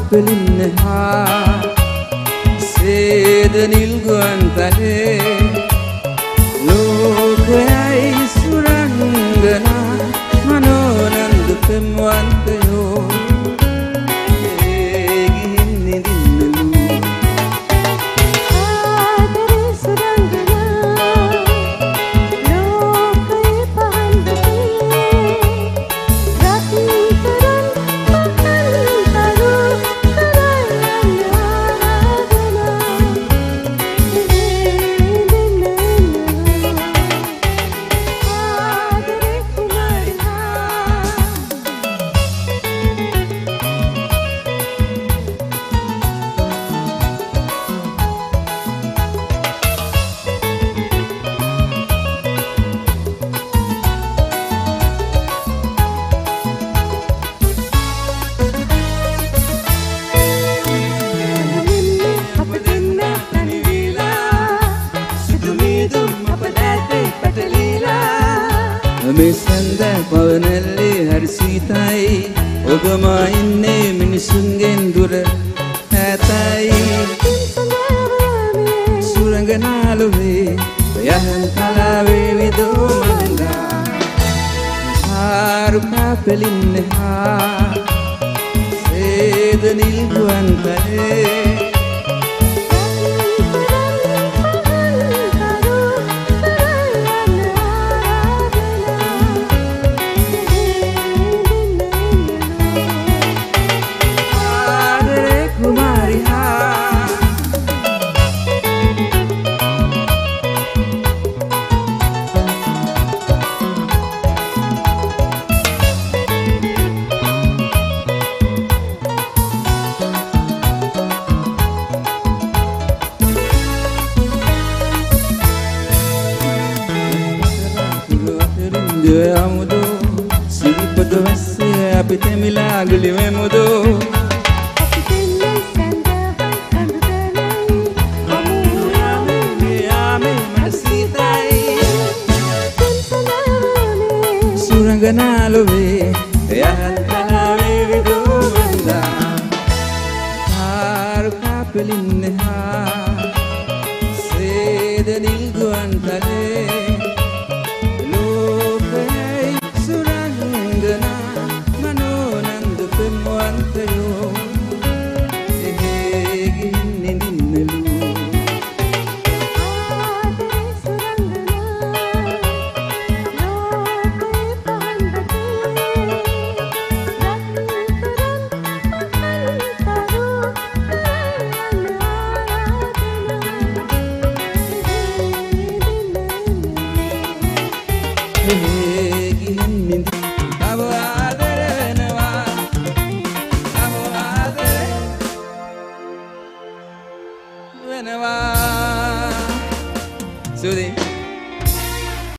කාපෙලින්න හා සේද නිල්ගුවන් තලේ ලෝකයයි සුරංගනා මනෝනන්ද පෙම්වන්තයෝ ගිහින් නිදින්නලු ආදරේ සුරංගනා ලෝකයේ පහන්දේ මේ සඳ පවනැල්ලේ හරි සීතයි ඔබම ඉන්නේ මිනිසුන්ගෙන් දුර ඈතයි සුරංගනාලුවේ යහන් කලාවේ විදෝ මන්දා ආරුකා පෙලින්න හා සේද නිල්ගුවන් තලේ amudo siripado vasse api temila giliwe mudo අපි දෙන්නේ සඳහන් කඳුදලයි amu yame masitay suranganaluwe yahan kalawe vidu manda har kapelinne ha